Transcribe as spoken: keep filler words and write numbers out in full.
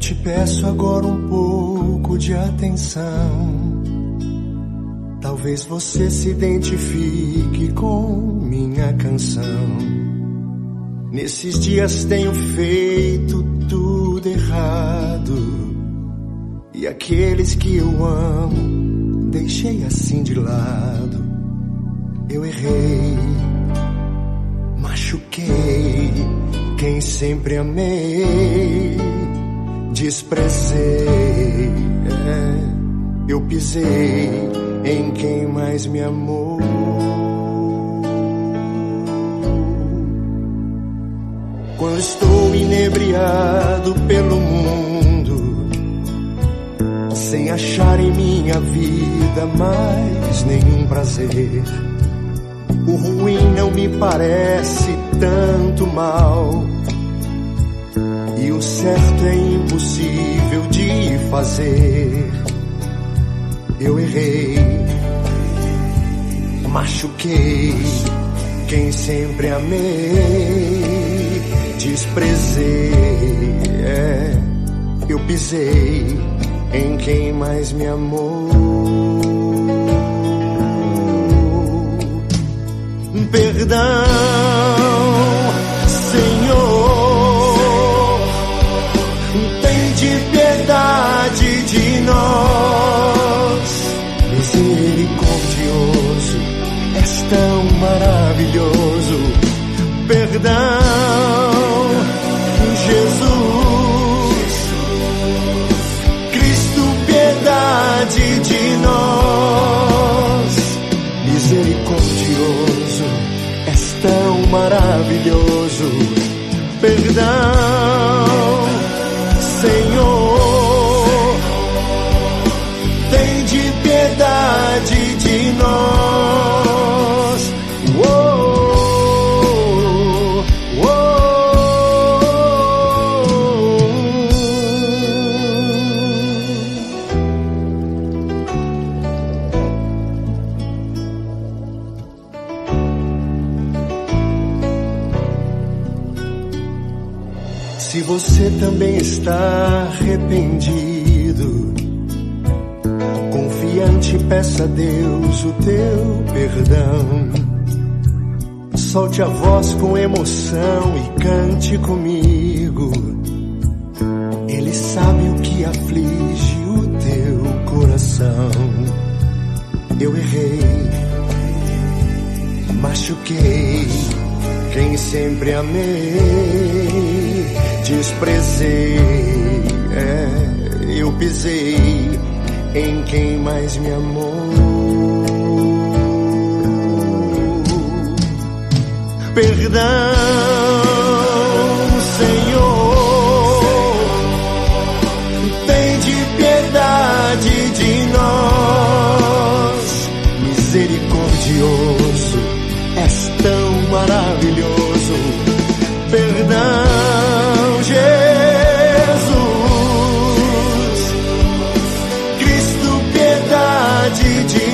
te peço agora um pouco de atenção. Talvez você se identifique com minha canção. Nesses dias tenho feito tudo errado, e aqueles que eu amo deixei assim de lado. Eu errei, machuquei quem sempre amei, desprezei, é, eu pisei em quem mais me amou. Quando estou inebriado pelo mundo, sem achar em minha vida mais nenhum prazer, o ruim não me parece tanto mal, e o certo é impossível de fazer. Eu errei, machuquei quem sempre amei, desprezei, é, eu pisei em quem mais me amou. Perdão, Senhor, tem de piedade de nós. Misericordioso, és tão maravilhoso. Perdão, Jesus, Cristo, piedade de nós. Misericordioso, és tão maravilhoso. Perdão, Senhor, tem de piedade de nós. Uou, se você também está arrependido, confiante, peça a Deus o teu perdão. Solte a voz com emoção e cante comigo. Ele sabe o que aflige o teu coração. Eu errei, machuquei quem sempre amei, desprezei, é, eu pisei em quem mais me amou. Perdão, Senhor, tem de piedade de nós. Misericordioso, és tão maravilhoso. Perdão, Jesus, Cristo, piedade de